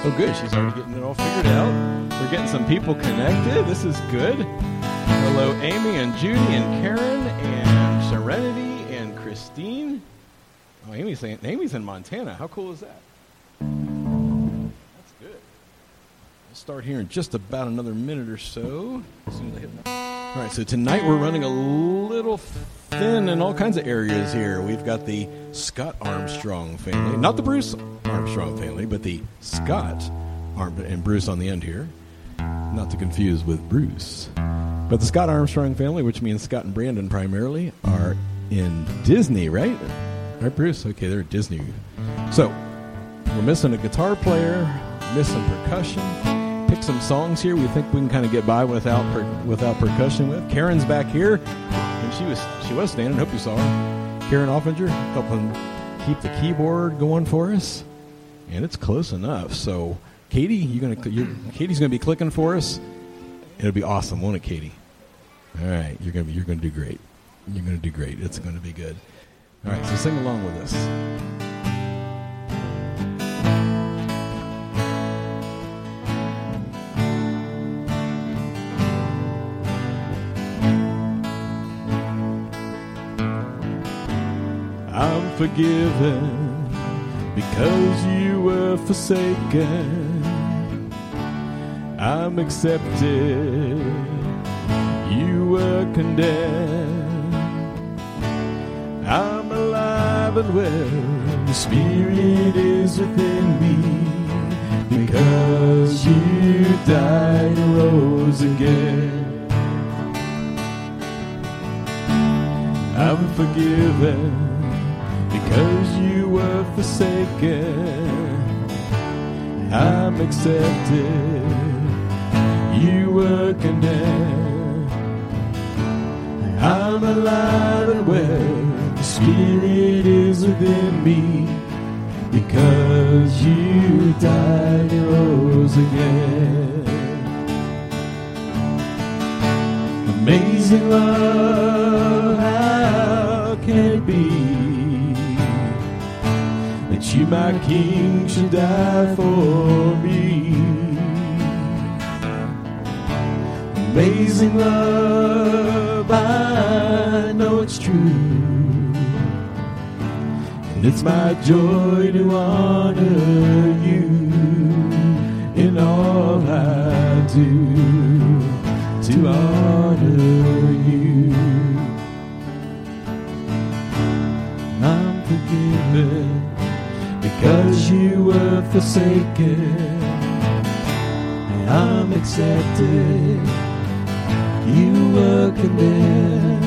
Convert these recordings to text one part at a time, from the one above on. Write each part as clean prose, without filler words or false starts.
Oh, good. She's already getting it all figured out. We're getting some people connected. This is good. Hello, Amy and Judy and Karen and Serenity and Christine. Oh, Amy's in Montana. How cool is that? That's good. We'll start here in just about another minute or so. As soon as I hit that. All right, so tonight we're running a little thin in all kinds of areas here. We've got the Scott Armstrong family. Not the Bruce Armstrong family, but the Scott and Bruce on the end here. Not to confuse with Bruce. But the Scott Armstrong family, which means Scott and Brandon primarily, are in Disney, right? Right, Bruce? Okay, they're at Disney. So, we're missing a guitar player, missing percussion. Pick some songs here we think we can kind of get by without percussion with. Karen's back here, and she was standing. Hope you saw her. Karen Offinger helping keep the keyboard going for us, and it's close enough. So, Katie, Katie's gonna be clicking for us. It'll be awesome, won't it, Katie? All right, you're gonna do great. You're gonna do great. It's gonna be good. All right, so sing along with us. I'm forgiven because you were forsaken. I'm accepted. You were condemned. I'm alive and well. The Spirit is within me because you died and rose again. I'm forgiven because you were forsaken. I'm accepted. You were condemned. I'm alive and well. The Spirit is within me because you died and rose again. Amazing love, how can it be that you, my King, should die for me? Amazing love, I know it's true, and it's my joy to honor you in all I do, to honor you. I'm forgiven because you were forsaken, and I'm accepted. You were condemned.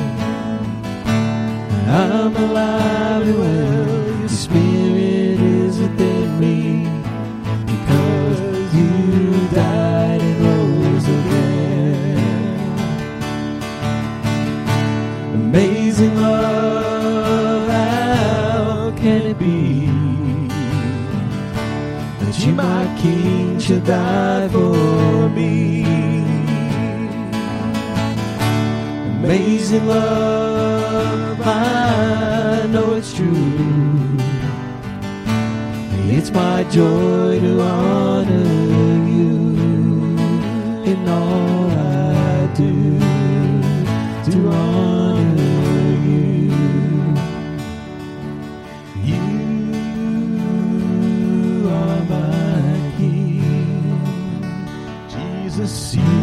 I'm alive and well. Your Spirit is within me because you died and rose again. Amazing love, how can it be that you, my King, should die for me? Amazing love, I know it's true. It's my joy to honor you in all I do, to honor you. You are my King, Jesus, you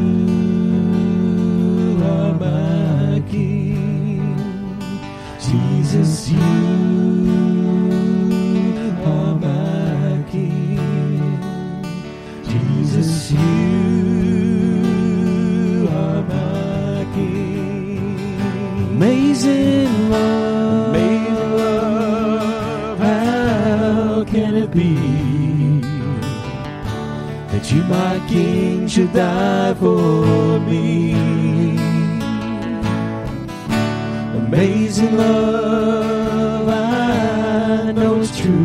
are my King, Jesus, you are my King, Jesus, you are my King. Amazing love, how can it be that you, my King, should die for me? Amazing love, I know it's true,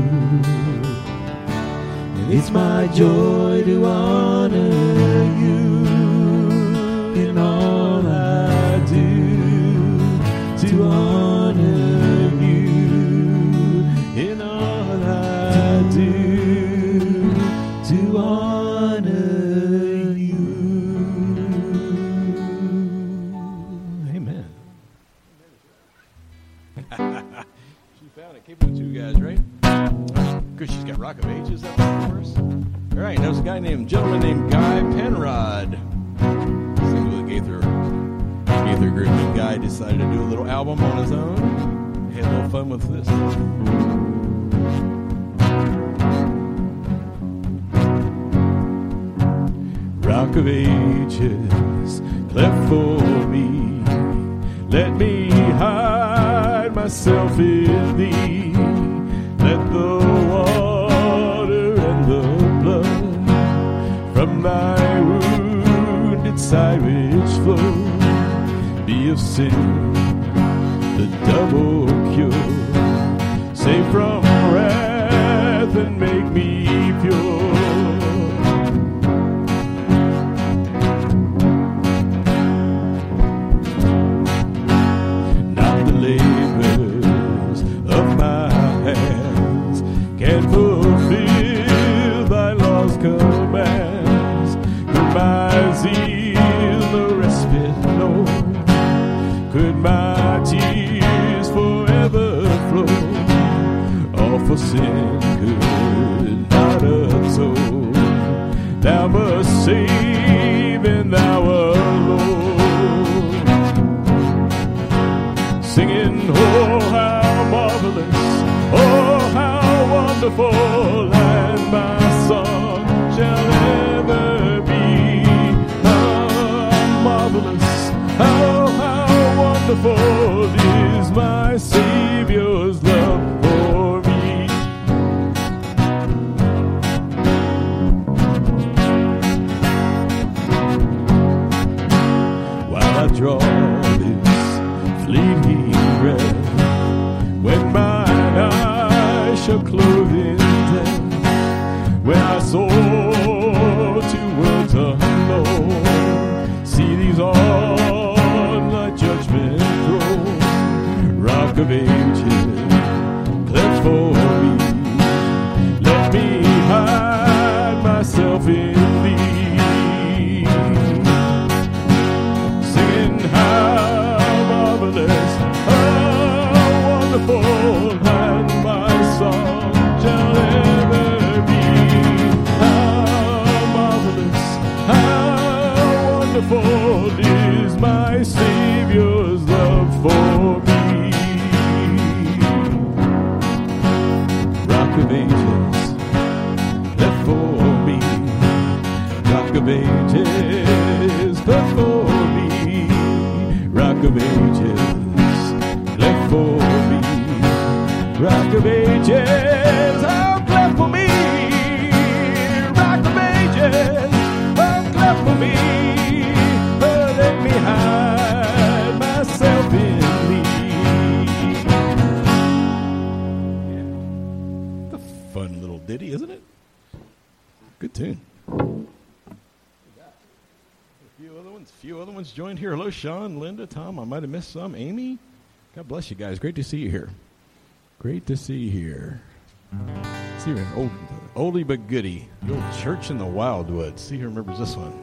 and it's my joy to honor you in all I do, to honor you in all I do, capable two guys, right? Good, she's got Rock of Ages up there for us. All right, there's a gentleman named Guy Penrod. Singing with a Gaither group. And Guy decided to do a little album on his own. Had a little fun with this. Rock of Ages, cleft for me. Let me hide myself in thee. Let the water and the blood from thy wounded side which flow be of sin the double cure. Save from wrath and make me pure. Fulfill thy law's commands. Could my zeal the respite know? Could my tears forever flow? All for sin could not atone. Thou must save and thou alone. Singing, oh how marvelous, oh how wonderful, and my song shall ever be. How marvelous, how wonderful is my Savior's love for me. While I draw this fleeting breath, when mine eyes shall clothe in death, when I soar to worlds unknown, see these on thy judgment throne. Rock of Ages, cleft for me, let me hide myself in thee. Singing how marvelous, how wonderful, and my song shall ever be. How marvelous, how wonderful is my Savior's love for me. Rock of Ages, left for me. Rock of Ages, left for me. Rock of Ages, left for me. Rock of Ages, oh, clap for me. Rock of Ages, oh, clap for me. Oh, let me hide myself in thee. Yeah. The fun little ditty, isn't it? Good tune. A few other ones joined here. Hello, Sean, Linda, Tom. I might have missed some. Amy, God bless you guys. Great to see you here. Great to see you here. See here, an oldie but goodie. The old Church in the Wildwood. See who remembers this one.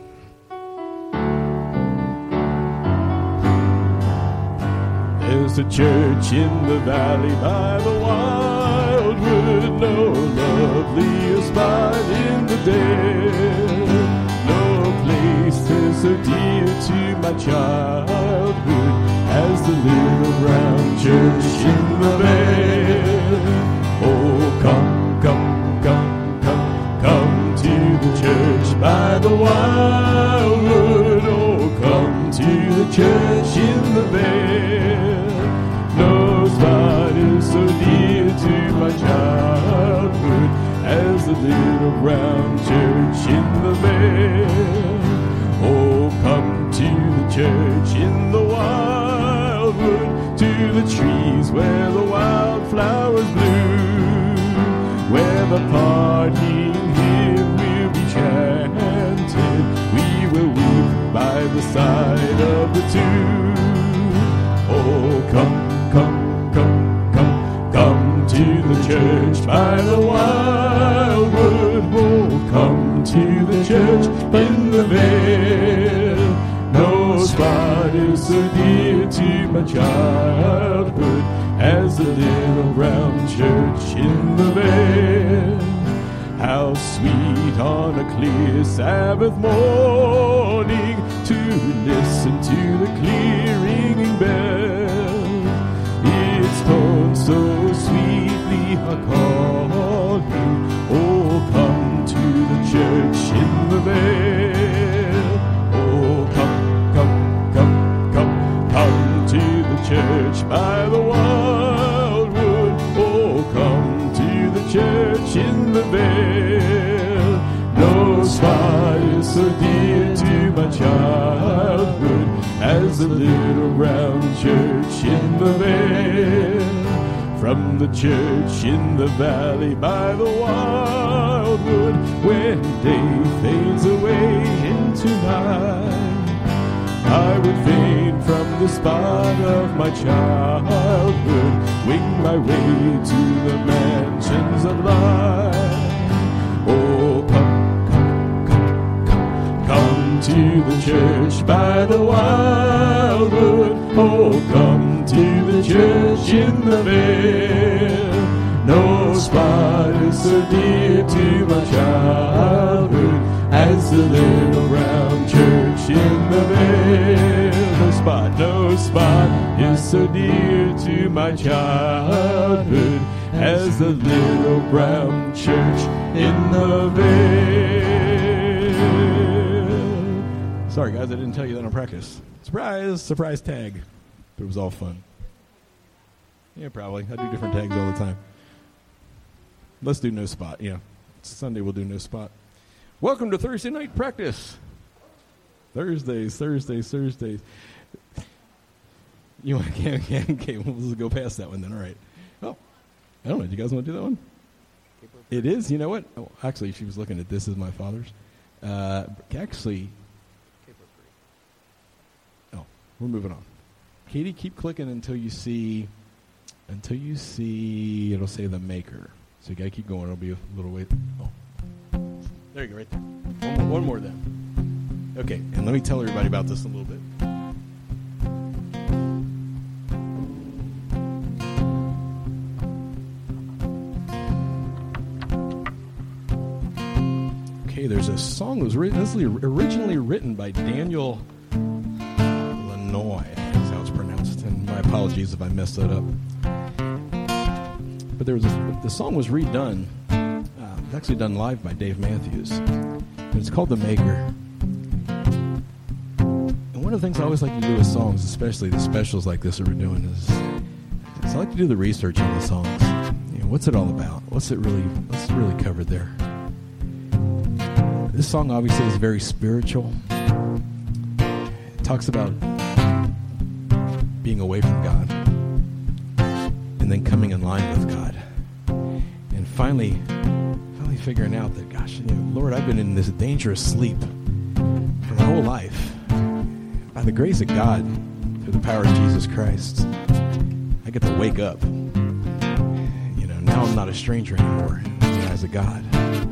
There's a church in the valley by the wildwood, no lovelier spot in the dale. No place is so dear to my childhood as the little brown church in the vale. Oh, come, come, come, come, come to the church by the wildwood. Oh, come to the church in the vale. No spot is so dear to my childhood as the little brown church in the vale. Oh, come to the church in the wildwood, to the trees where the wildflowers bloom, where the parting hymn will be chanted. We will weep by the side of the tomb. Oh, come, come, come, come, come to the church by the wildwood. Oh, come to the church in the vale. No spot is so dear to my childhood as the little brown church church in the vale. How sweet on a clear Sabbath morning to listen to the clear ringing bell. Its tones so sweetly are calling, oh, come to the church in the vale. Oh, come to the church by the wildwood. Oh, come to the church in the vale. No spot is so dear to my childhood as the little round church in the vale. From the church in the valley by the wildwood, when day fades away into night, I would fain from the spot of my childhood wing my way to the mansions of light. Oh, come to the church by the wildwood. Oh, come to the church in the vale. No spot is so dear to my childhood as the little round church in the vale. No spot is so dear to my childhood as the little brown church in the vale. Sorry guys, I didn't tell you that on practice. Surprise tag. But it was all fun. Yeah, probably. I do different tags all the time. Let's do no spot. Yeah, Sunday we'll do no spot. Welcome to Thursday night practice. Thursdays. You want okay, we'll just go past that one then. All right. Oh, I don't know. Do you guys want to do that one? It is. You know what? Oh, actually, she was looking at this as my father's. Actually, oh, we're moving on. Katie, keep clicking until you see. It'll say the maker. So you gotta keep going. It'll be a little wait. Oh, there you go, right there. One more then. Okay, and let me tell everybody about this a little bit. Okay, there's a song that was originally written by Daniel Lanois. I think that's how it's pronounced. And my apologies if I messed that up. But the song was redone. It's actually done live by Dave Matthews. And it's called The Maker. And one of the things I always like to do with songs, especially the specials like this that we're doing, is I like to do the research on the songs. You know, what's it all about? What's really covered there? This song obviously is very spiritual. It talks about being away from God and then coming in line with God. And finally figuring out that, gosh, Lord, I've been in this dangerous sleep for my whole life. By the grace of God, through the power of Jesus Christ, I get to wake up. Now I'm not a stranger anymore in the eyes of God.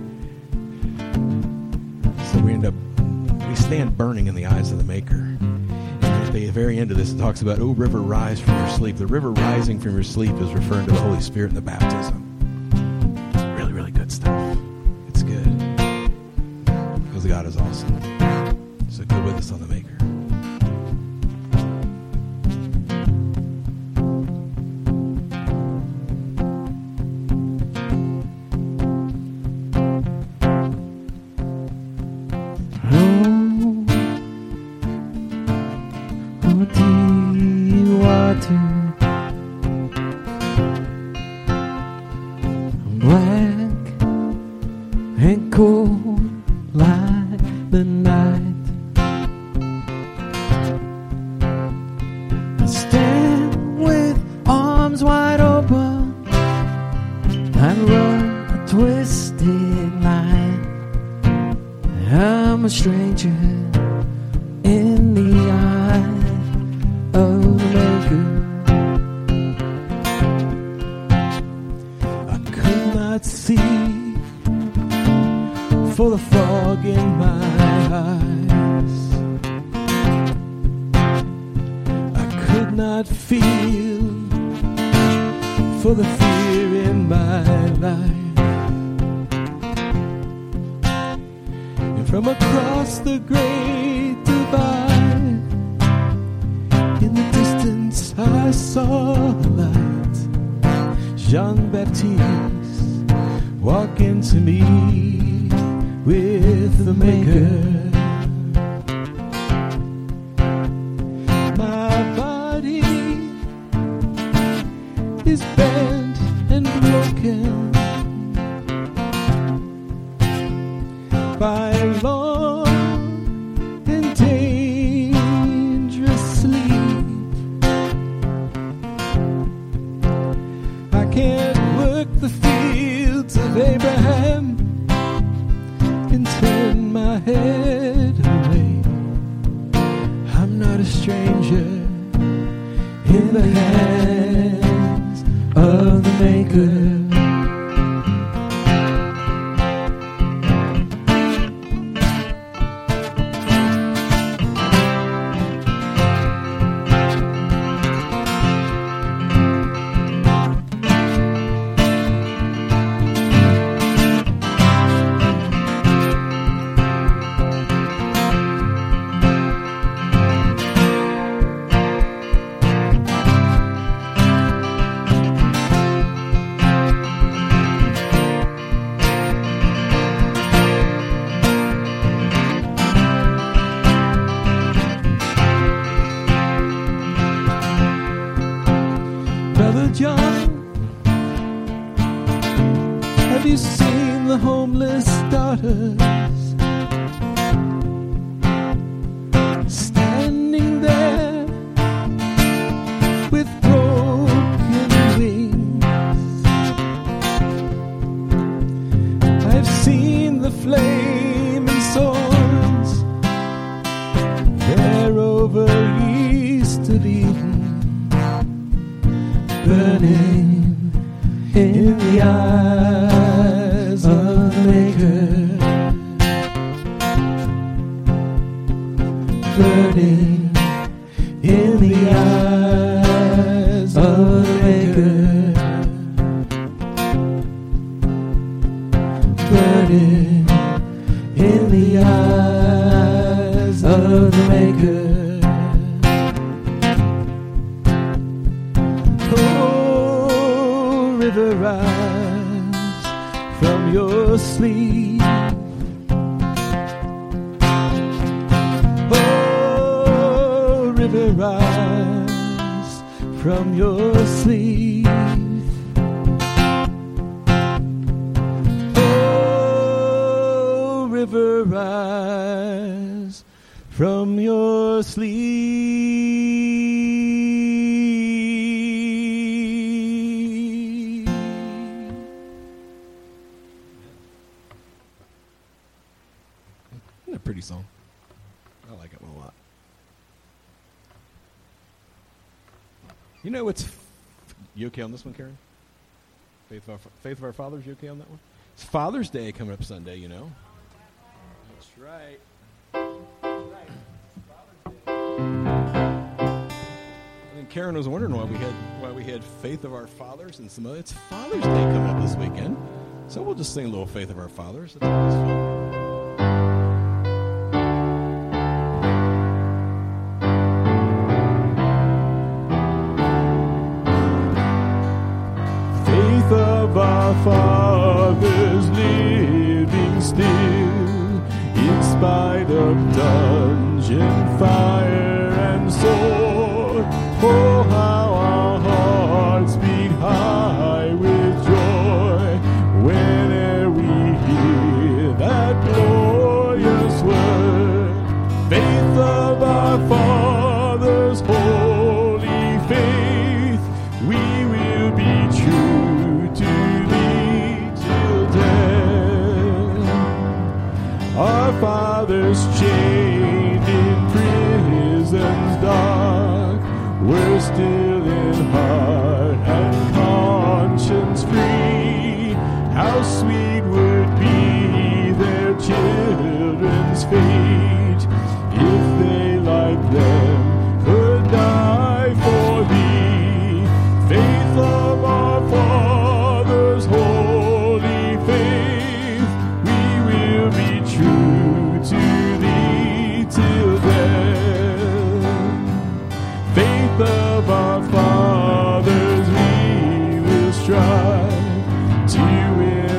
So we stand burning in the eyes of the Maker. And at the very end of this, it talks about, oh, river, rise from your sleep. The river rising from your sleep is referring to the Holy Spirit and the baptism. Really, really good stuff. It's good. Because God is awesome. So go with us on the Maker. For the fear in From across the great divide, in the distance I saw a light. Jean-Baptiste walking to meet with the Maker. My body is bent and broken by long and dangerous sleep. I can't work the fields of Abraham and turn my head away. I'm not a stranger in the hands of the Maker. John, have you seen the homeless daughters standing there with broken wings? I've seen the flaming swords there over east of Eden, burning in the eyes of the Maker. Burning in the eyes of the Maker. Burning in the eyes of the Maker. River, rise from your sleep. Oh, river, rise from your sleep. Oh, river, rise from your sleep. Pretty song. I like it a lot. You know, you okay on this one, Karen? Faith of Our Fathers, you okay on that one? It's Father's Day coming up Sunday, you know. That's right. I think Karen was wondering why we had Faith of Our Fathers and some other. It's Father's Day coming up this weekend, so we'll just sing a little Faith of Our Fathers. That's always fun. Of our fathers living still, in spite of dungeon, fire, and sword. Oh, how our hearts beat high with joy whenever we hear that glorious word. Faith of our fathers, holy faith, we will be true to thee till death. Our fathers chained in prisons dark were still in heart and conscience free. How sweet would be their children's fate if they like them could die for thee. Faith of our fathers, holy faith, we will be true to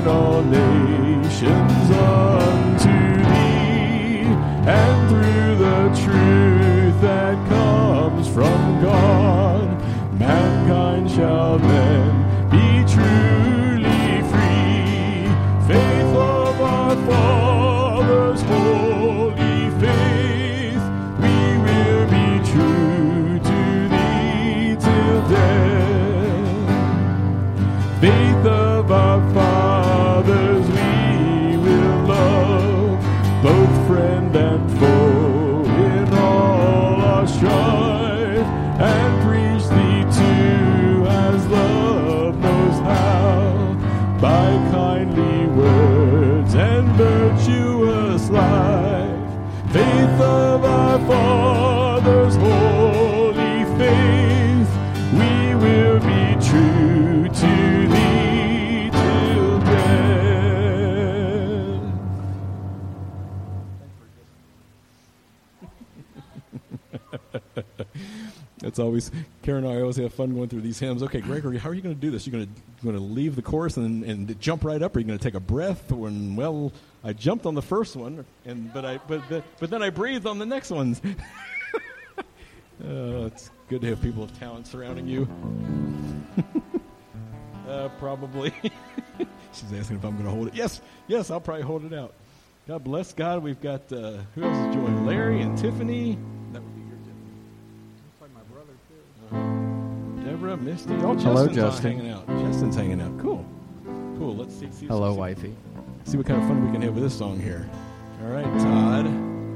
turn all nations unto thee, and through the truth that comes from God, mankind shall then be truly free. Faith of our fathers, holy faith, we will be true to thee till death. Faith of our fathers we will love, both friend and foe in all our strife, and preach thee too as love knows how, by kindly words and virtuous life. Faith of our fathers, holy faith, we will be true to thee till death. That's always, Karen and I always have fun going through these hymns. Okay, Gregory, how are you going to do this? You're going to leave the chorus and jump right up, or are you going to take a breath? When, well, I jumped on the first one, but then I breathed on the next ones. It's good to have people of talent surrounding you. Probably. She's asking if I'm going to hold it. Yes, I'll probably hold it out. God bless God. We've got, who else is joining? Larry and Tiffany. That would be your Tiffany. Looks like my brother, too. Deborah, Misty. Oh, hello, Justin. Justin. Hanging out. Justin's hanging out. Cool. Let's see. Hello, wifey. See what kind of fun we can have with this song here. All right, Todd.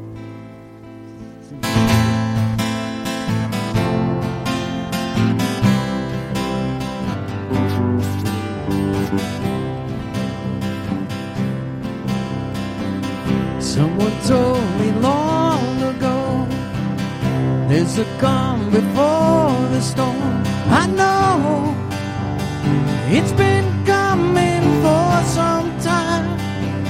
Someone told me long ago, there's a calm before the storm. I know it's been coming for some time.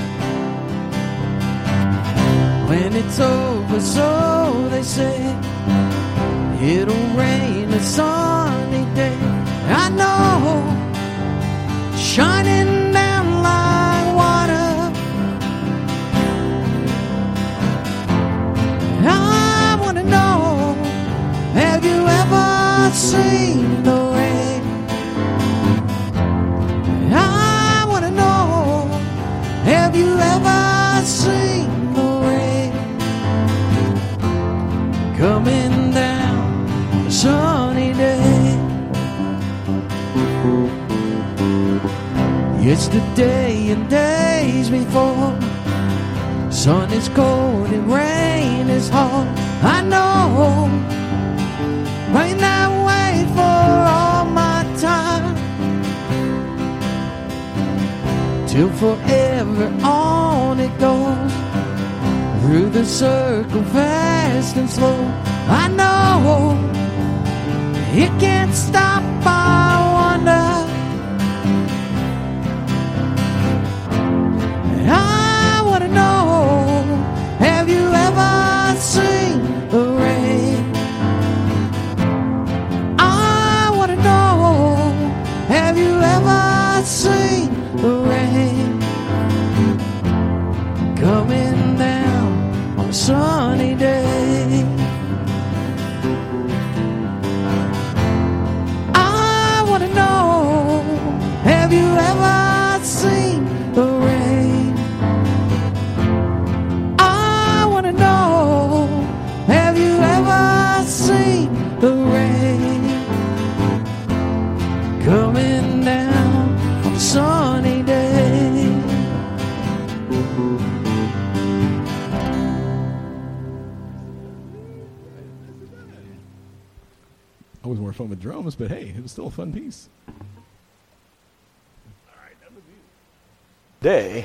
When it's over, so they say, it'll rain a sunny day. I know, shining down like water. I want to know, have you ever seen the rain? I want to know, have you ever seen the rain coming down a sunny day? Yesterday and days before, sun is cold and rain is hard. I know, rain that way for all my time, till forever on it goes, through the circle fast and slow. I know, it can't stop, I wonder. I want to know, have you ever seen the rain? I want to know, have you ever seen the rain coming down on a sunny day? I want to know, have you ever seen the rain? Seen the rain coming down on a sunny day. Always more fun with drums, but hey, it was still a fun piece. All right, that was day.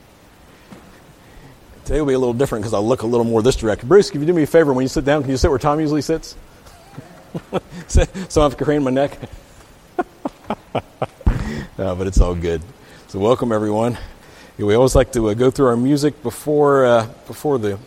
Today will be a little different because I'll look a little more this direction. Bruce, can you do me a favor? When you sit down, can you sit where Tom usually sits? So I don't have to crane my neck. No, but it's all good. So welcome, everyone. Yeah, we always like to go through our music before we're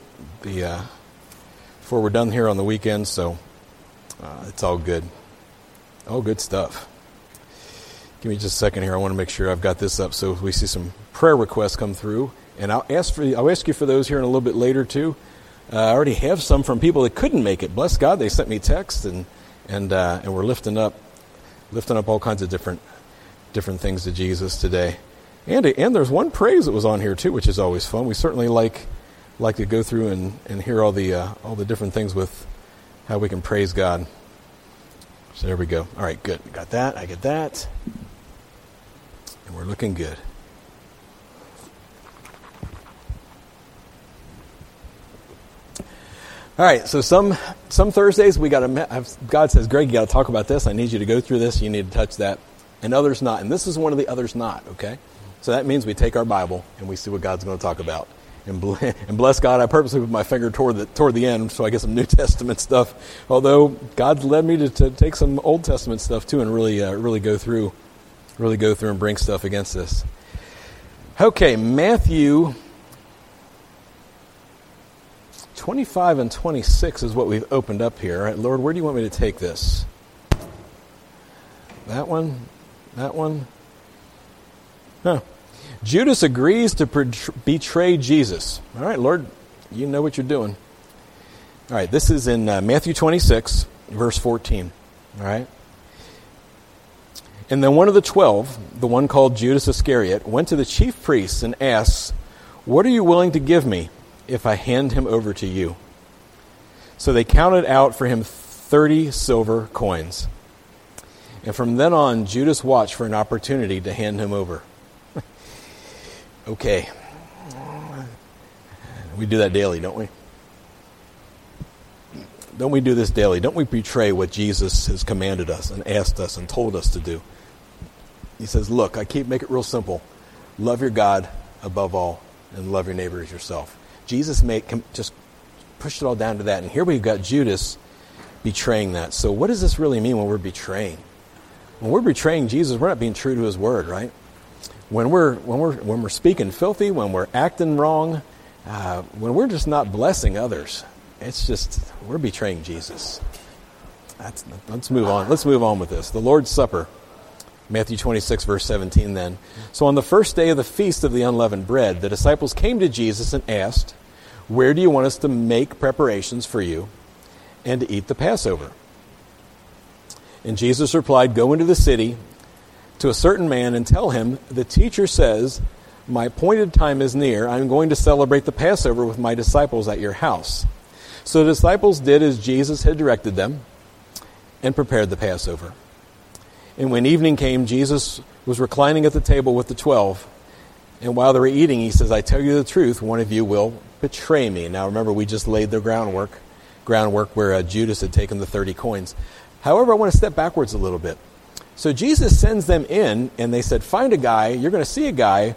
done here on the weekend. So it's all good. All good stuff. Give me just a second here. I want to make sure I've got this up so we see some prayer requests come through. And I'll ask you for those here in a little bit later too. I already have some from people that couldn't make it. Bless God, they sent me texts and we're lifting up all kinds of different things to Jesus today. And there's one praise that was on here too, which is always fun. We certainly like to go through and hear all the different things with how we can praise God. So there we go. All right, good. Got that. I get that. And we're looking good. All right, so some Thursdays God says, Greg, you got to talk about this. I need you to go through this. You need to touch that. And others not. And this is one of the others not, okay? So that means we take our Bible and we see what God's going to talk about. And bless God, I purposely put my finger toward the end so I get some New Testament stuff. Although God's led me to take some Old Testament stuff too and really go through and bring stuff against this. Okay, Matthew 25 and 26 is what we've opened up here. All right, Lord, where do you want me to take this? That one? That one? Huh. Judas agrees to betray Jesus. All right, Lord, you know what you're doing. All right, this is in Matthew 26, verse 14. All right. And then one of the 12, the one called Judas Iscariot, went to the chief priests and asked, "What are you willing to give me if I hand him over to you?" So they counted out for him 30 silver coins. And from then on, Judas watched for an opportunity to hand him over. Okay. We do that daily, don't we? Don't we do this daily? Don't we betray what Jesus has commanded us and asked us and told us to do? He says, look, make it real simple. Love your God above all and love your neighbor as yourself. Jesus just pushed it all down to that. And here we've got Judas betraying that. So what does this really mean when we're betraying? When we're betraying Jesus, we're not being true to his word, right? When we're speaking filthy, when we're acting wrong, when we're just not blessing others, it's just we're betraying Jesus. Let's move on. Let's move on with this. The Lord's Supper, Matthew 26, verse 17 then. So on the first day of the feast of the unleavened bread, the disciples came to Jesus and asked, "Where do you want us to make preparations for you and to eat the Passover?" And Jesus replied, "Go into the city to a certain man and tell him, the teacher says, my appointed time is near. I'm going to celebrate the Passover with my disciples at your house." So the disciples did as Jesus had directed them and prepared the Passover. And when evening came, Jesus was reclining at the table with the 12. And while they were eating, he says, "I tell you the truth, one of you will betray me." Now remember, we just laid the groundwork where Judas had taken the 30 coins. However, I want to step backwards a little bit. So Jesus sends them in, and they said, find a guy, you're going to see a guy,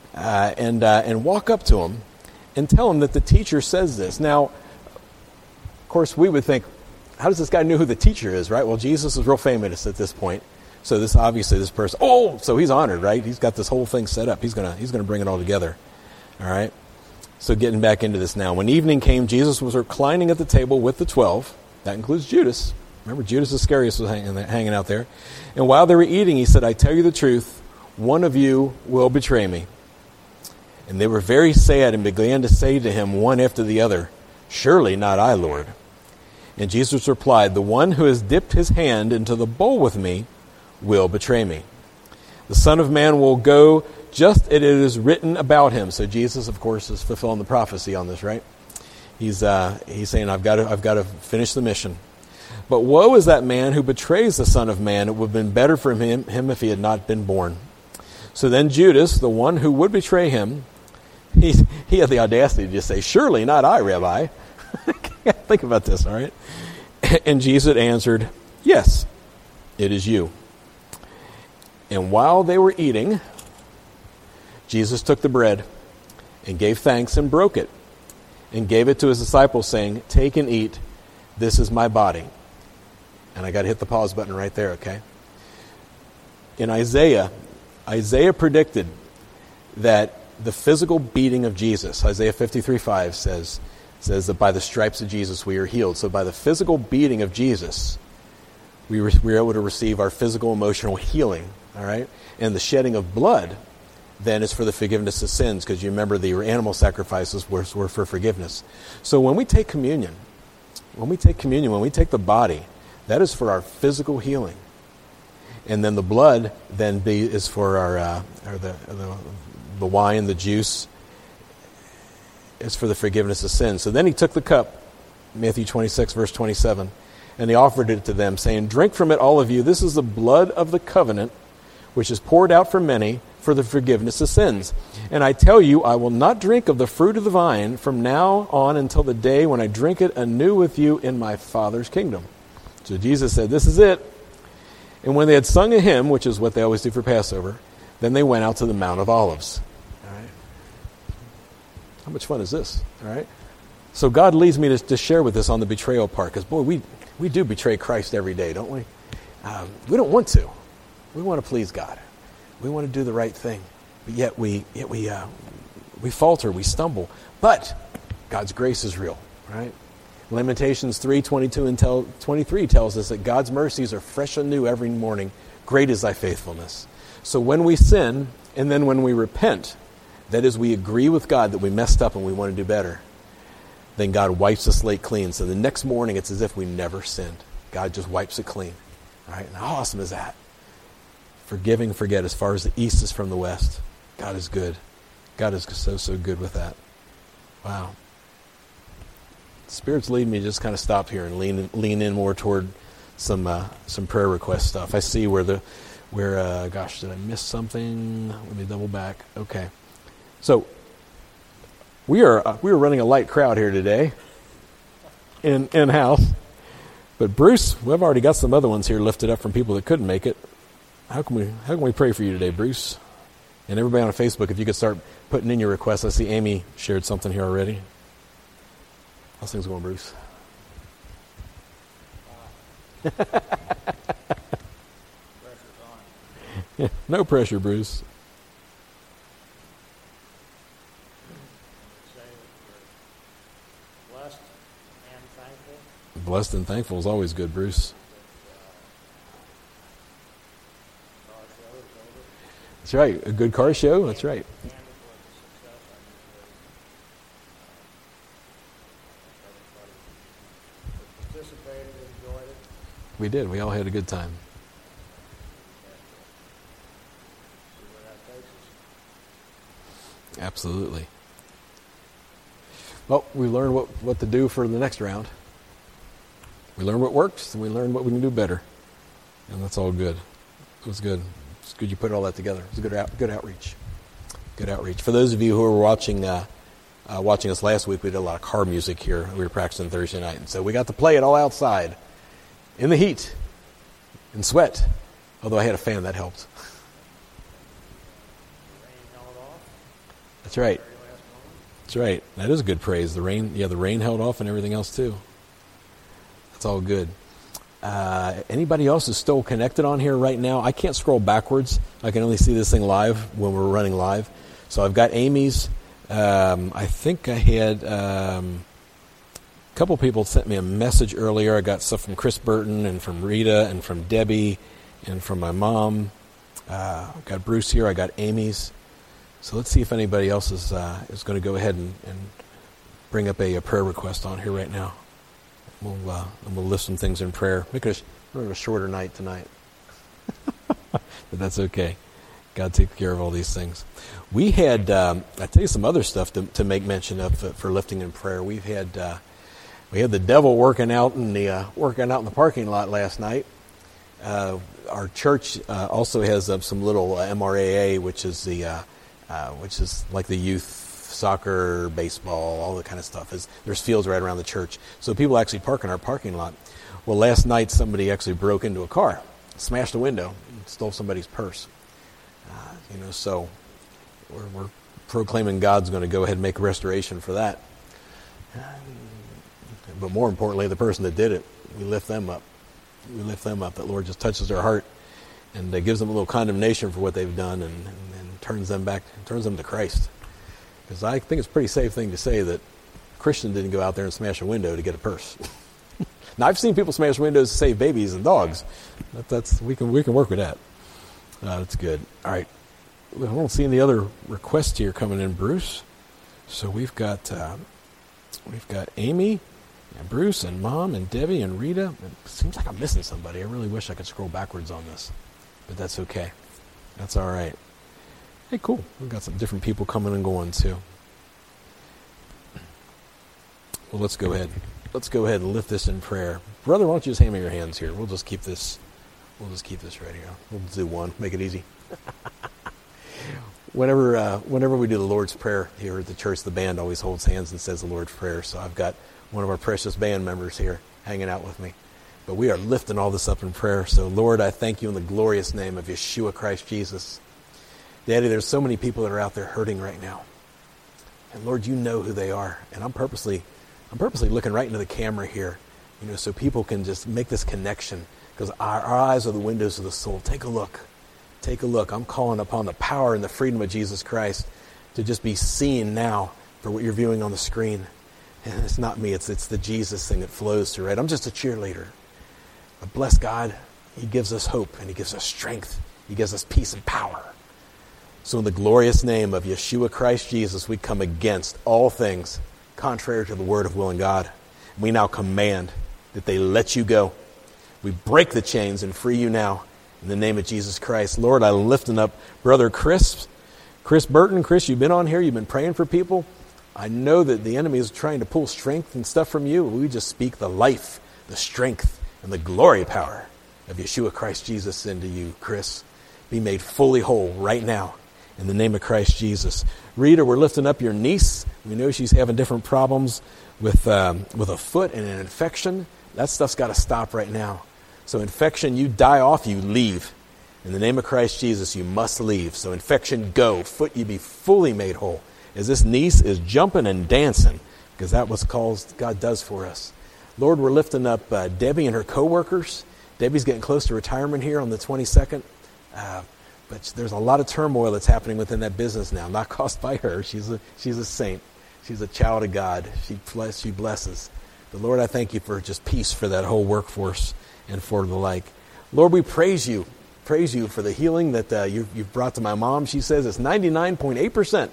and walk up to him and tell him that the teacher says this. Now, of course, we would think, how does this guy know who the teacher is, right? Well, Jesus is real famous at this point. So this person, so he's honored, right? He's got this whole thing set up. He's gonna bring it all together. All right? So getting back into this now. When evening came, Jesus was reclining at the table with the 12. That includes Judas. Remember, Judas Iscariot was hanging out there. And while they were eating, he said, "I tell you the truth, one of you will betray me." And they were very sad and began to say to him one after the other, "Surely not I, Lord." And Jesus replied, "The one who has dipped his hand into the bowl with me will betray me. The Son of Man will go just as it is written about him." So Jesus, of course, is fulfilling the prophecy on this, right? He's saying, I've got to finish the mission. "But woe is that man who betrays the Son of Man. It would have been better for him if he had not been born." So then Judas, the one who would betray him, he had the audacity to just say, "Surely not I, Rabbi." Think about this, all right? And Jesus answered, "Yes, it is you." And while they were eating, Jesus took the bread and gave thanks and broke it and gave it to his disciples, saying, "Take and eat. This is my body." And I got to hit the pause button right there, okay? In Isaiah predicted that the physical beating of Jesus, Isaiah 53:5 says that by the stripes of Jesus we are healed. So by the physical beating of Jesus, we were able to receive our physical, emotional healing all right? And the shedding of blood then is for the forgiveness of sins, because you remember the animal sacrifices were for forgiveness. So when we take communion, when we take the body, that is for our physical healing. And then the blood then is for our the wine, the juice, is for the forgiveness of sins. So then he took the cup, Matthew 26, verse 27, and he offered it to them, saying, "Drink from it, all of you. This is the blood of the covenant, which is poured out for many for the forgiveness of sins. And I tell you, I will not drink of the fruit of the vine from now on until the day when I drink it anew with you in my Father's kingdom." So Jesus said, this is it. And when they had sung a hymn, which is what they always do for Passover, then they went out to the Mount of Olives. All right. How much fun is this? All right. So God leads me to share with this on the betrayal part, because, boy, we do betray Christ every day, don't we? We don't want to. We want to please God. We want to do the right thing. But yet we falter, we stumble. But God's grace is real, right? Lamentations 3:22 and 23 tells us that God's mercies are fresh and new every morning. Great is thy faithfulness. So when we sin, and then when we repent, that is, we agree with God that we messed up and we want to do better, then God wipes the slate clean. So the next morning, it's as if we never sinned. God just wipes it clean. All right? And how awesome is that? Forgiving, forget, as far as the east is from the west. God is good. God is so good with that. Wow. Spirit's leading me to just kind of stop here and lean in more toward some prayer request stuff. I see gosh, did I miss something? Let me double back. Okay. So we are running a light crowd here today in house. But Bruce, we've already got some other ones here lifted up from people that couldn't make it. How can we pray for you today, Bruce? And everybody on Facebook, if you could start putting in your requests. I see Amy shared something here already. How's things going, Bruce? No pressure, Bruce. Blessed and thankful is always good, Bruce. That's right. A good car show. That's right. We did. We all had a good time. Absolutely. Well, we learned what to do for the next round. We learned what works, and we learned what we can do better. And that's all good. It was good. It's good you put all that together. It was a good outreach. Good outreach. For those of you who were watching us last week, we did a lot of car music here. We were practicing Thursday night. And so we got to play it all outside in the heat, in sweat. Although I had a fan, that helped. That's right. That's right. That is good praise. The rain held off and everything else too. That's all good. Anybody else is still connected on here right now? I can't scroll backwards. I can only see this thing live when we're running live. So I've got Amy's. I think I had a couple people sent me a message earlier. I got stuff from Chris Burton and from Rita and from Debbie and from my mom. I've got Bruce here. I got Amy's. So let's see if anybody else is going to go ahead and bring up a prayer request on here right now. We'll lift some things in prayer. Make it a shorter night tonight. But that's okay. God takes care of all these things. We had, I'll tell you some other stuff to make mention of for lifting in prayer. We had the devil working out in the parking lot last night. Our church also has some little MRAA, which is like the youth soccer, baseball, all that kind of stuff. There's fields right around the church. So people actually park in our parking lot. Well, last night somebody actually broke into a car, smashed a window, and stole somebody's purse. So we're proclaiming God's going to go ahead and make a restoration for that. But more importantly, the person that did it, we lift them up. We lift them up. That Lord just touches their heart and gives them a little condemnation for what they've done and turns them to Christ. Because I think it's a pretty safe thing to say that Christian didn't go out there and smash a window to get a purse. Now, I've seen people smash windows to save babies and dogs. We can work with that. That's good. All right. I don't see any other requests here coming in, Bruce. So we've got Amy and Bruce and Mom and Debbie and Rita. It seems like I'm missing somebody. I really wish I could scroll backwards on this, but that's okay. That's all right. Hey, cool. We've got some different people coming and going too. Well, let's go ahead. Let's go ahead and lift this in prayer. Brother, why don't you just hand me your hands here? We'll just keep this right here. We'll do one. Make it easy. Whenever we do the Lord's Prayer here at the church, the band always holds hands and says the Lord's Prayer. So I've got one of our precious band members here hanging out with me. But we are lifting all this up in prayer. So, Lord, I thank you in the glorious name of Yeshua Christ Jesus. Daddy, there's so many people that are out there hurting right now. And, Lord, you know who they are. And I'm purposely looking right into the camera here, so people can just make this connection. Because our eyes are the windows of the soul. Take a look. Take a look. I'm calling upon the power and the freedom of Jesus Christ to just be seen now for what you're viewing on the screen. And it's not me. It's the Jesus thing that flows through it. I'm just a cheerleader. But bless God, he gives us hope and he gives us strength. He gives us peace and power. So in the glorious name of Yeshua Christ Jesus, we come against all things contrary to the word of will and God. We now command that they let you go. We break the chains and free you now. In the name of Jesus Christ. Lord, I'm lifting up Brother Chris Burton. Chris, you've been on here. You've been praying for people. I know that the enemy is trying to pull strength and stuff from you. We just speak the life, the strength, and the glory power of Yeshua Christ Jesus into you, Chris. Be made fully whole right now in the name of Christ Jesus. Rita, we're lifting up your niece. We know she's having different problems with a foot and an infection. That stuff's got to stop right now. So infection, you die off, you leave. In the name of Christ Jesus, you must leave. So infection, go. Foot, you be fully made whole. As this niece is jumping and dancing, because that's what God does for us. Lord, we're lifting up Debbie and her co-workers. Debbie's getting close to retirement here on the 22nd. But there's a lot of turmoil that's happening within that business now, not caused by her. She's a saint. She's a child of God. She blesses. But Lord, I thank you for just peace for that whole workforce and for the like. Lord, we praise you for the healing that you've brought to my mom. She says it's 99.8%.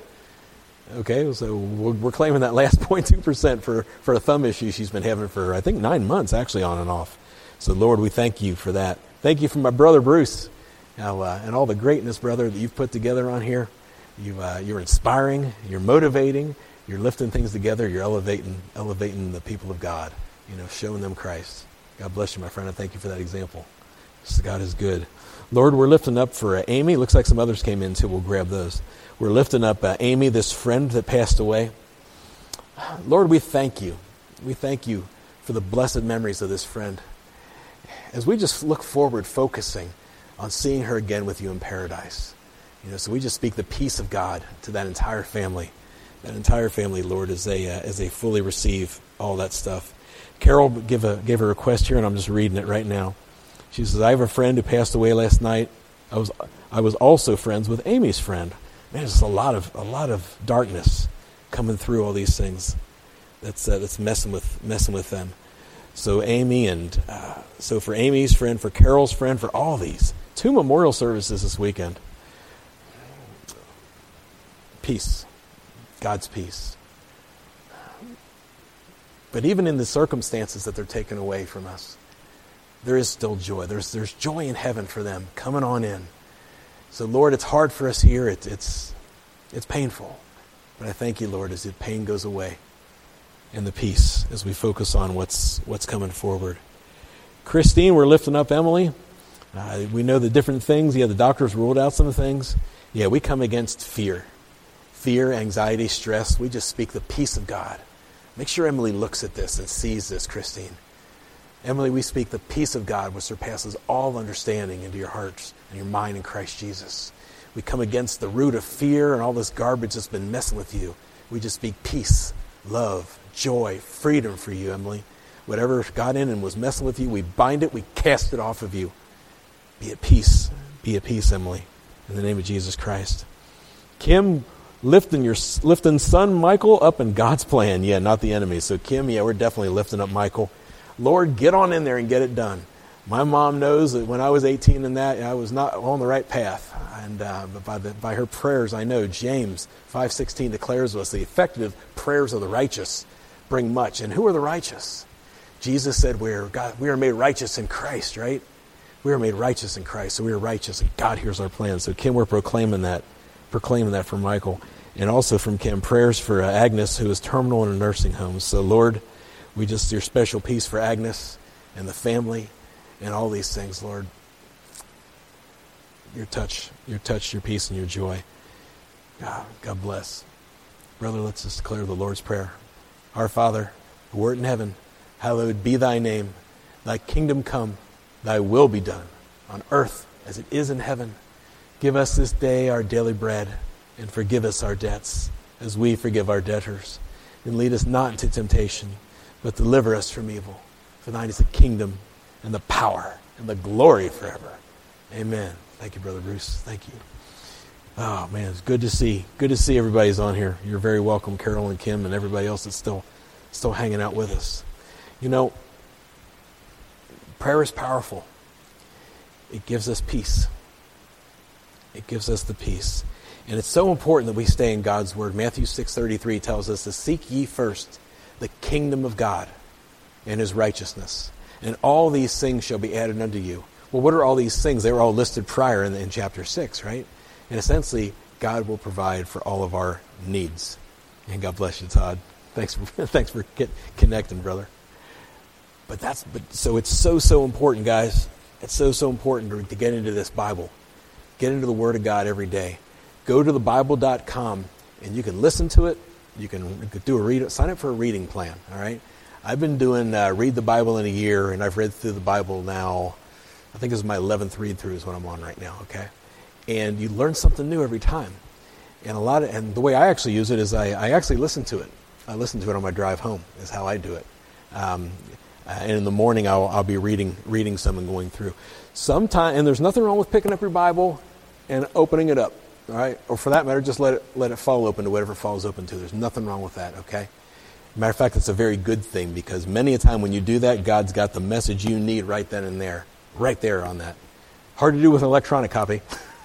Okay, so we're claiming that last 0.2% for a thumb issue she's been having for, I think, 9 months, actually, on and off. So, Lord, we thank you for that. Thank you for my brother, Bruce, and all the greatness, brother, that you've put together on here. You're inspiring, you're motivating, you're lifting things together, you're elevating the people of God, showing them Christ. God bless you, my friend, and thank you for that example. God is good. Lord, we're lifting up for Amy. Looks like some others came in, too. We'll grab those. We're lifting up Amy, this friend that passed away. Lord, we thank you. We thank you for the blessed memories of this friend. As we just look forward, focusing on seeing her again with you in paradise. So we just speak the peace of God to that entire family. That entire family, Lord, as they fully receive all that stuff. Carol gave a request here, and I'm just reading it right now. She says, I have a friend who passed away last night. I was also friends with Amy's friend. Man, there's a lot of darkness coming through all these things. That's messing with them. So Amy so for Amy's friend, for Carol's friend, for all these 2 memorial services this weekend. Peace, God's peace. But even in the circumstances that they're taken away from us, there is still joy. There's joy in heaven for them coming on in. So, Lord, it's hard for us here. It's painful. But I thank you, Lord, as the pain goes away and the peace as we focus on what's coming forward. Christine, we're lifting up Emily. We know the different things. The doctors ruled out some things. We come against fear. Fear, anxiety, stress. We just speak the peace of God. Make sure Emily looks at this and sees this, Christine. Emily, we speak the peace of God which surpasses all understanding into your hearts and your mind in Christ Jesus. We come against the root of fear and all this garbage that's been messing with you. We just speak peace, love, joy, freedom for you, Emily. Whatever got in and was messing with you, we bind it, we cast it off of you. Be at peace, Emily, in the name of Jesus Christ. Kim, lifting son Michael up in God's plan. Not the enemy. So Kim, we're definitely lifting up Michael. Lord, get on in there and get it done. My mom knows that when I was 18 and that, I was not on the right path. And but by her prayers, I know James 5:16 declares to us the effective prayers of the righteous bring much. And who are the righteous? Jesus said we are made righteous in Christ, right? We are made righteous in Christ, so we are righteous, and God hears our plans. So Kim, we're proclaiming that from Michael. And also from Kim, prayers for Agnes, who is terminal in a nursing home. So Lord, we just, your special peace for Agnes and the family and all these things, Lord. Your touch, your peace, and your joy. God bless. Brother, let's just declare the Lord's Prayer. Our Father, who art in heaven, hallowed be thy name. Thy kingdom come, thy will be done, on earth as it is in heaven. Give us this day our daily bread, and forgive us our debts, as we forgive our debtors. And lead us not into temptation, but deliver us from evil. For thine is the kingdom, and the power, and the glory forever. Amen. Thank you, Brother Bruce. Thank you. Oh, man, it's good to see. Good to see everybody's on here. You're very welcome, Carol and Kim, and everybody else that's still hanging out with us. You know, prayer is powerful. It gives us peace. It gives us the peace. And it's so important that we stay in God's Word. Matthew 6:33 tells us to seek ye first the kingdom of God and His righteousness, and all these things shall be added unto you. Well, what are all these things? They were all listed prior in chapter 6, right? And essentially, God will provide for all of our needs. And God bless you, Todd. Thanks for connecting, brother. So it's so important, guys. It's so important to get into this Bible. Get into the Word of God every day. Go to thebible.com and you can listen to it. You can do sign up for a reading plan, all right? I've been doing Read the Bible in a Year, and I've read through the Bible now. I think this is my 11th read-through is what I'm on right now, okay? And you learn something new every time. And the way I actually use it is I actually listen to it. I listen to it on my drive home is how I do it. And in the morning I'll be reading some and going through. And there's nothing wrong with picking up your Bible and opening it up, all right? Or for that matter, just let it fall open to whatever it falls open to. There's nothing wrong with that, okay? Matter of fact, it's a very good thing, because many a time when you do that, God's got the message you need right then and there. Right there on that. Hard to do with an electronic copy.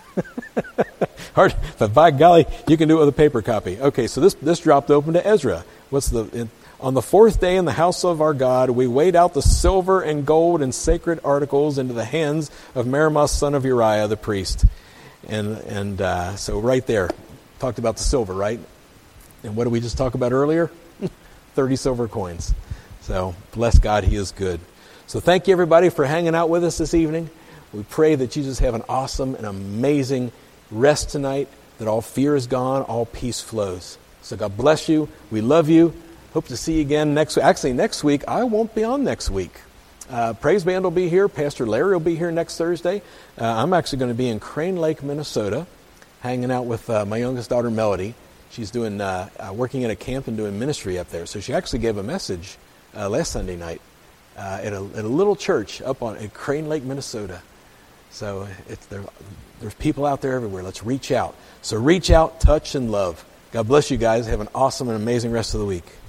Hard, but by golly, you can do it with a paper copy. Okay, so this dropped open to Ezra. On the fourth day in the house of our God, we weighed out the silver and gold and sacred articles into the hands of Meremoth, son of Uriah, the priest. And so right there, talked about the silver, right? And what did we just talk about earlier? 30 silver coins. So bless God, He is good. So thank you, everybody, for hanging out with us this evening. We pray that you just have an awesome and amazing rest tonight, that all fear is gone, all peace flows. So God bless you. We love you. Hope to see you again next week. Actually, next week, I won't be on next week. Praise Band will be here. Pastor Larry will be here next Thursday. I'm actually going to be in Crane Lake, Minnesota, hanging out with my youngest daughter, Melody. She's doing working at a camp and doing ministry up there. So she actually gave a message last Sunday night at a little church up at Crane Lake, Minnesota. So there's people out there everywhere. Let's reach out. So reach out, touch, and love. God bless you guys. Have an awesome and amazing rest of the week.